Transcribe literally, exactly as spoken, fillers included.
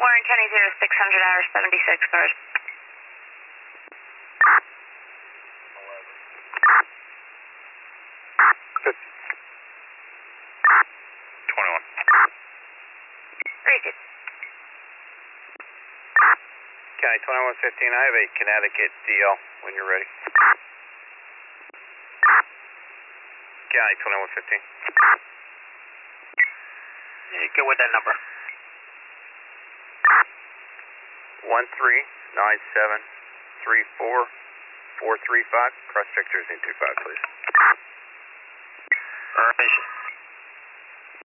Warren County zero six hundred hour seventy-six cars. twenty-one. Very good. County twenty-one fifteen, I have a Connecticut D L when you're ready. County twenty-one fifteen. Yeah, go with that number. one three nine seven three four four three five. Cross check Jersey two five, please. Permission.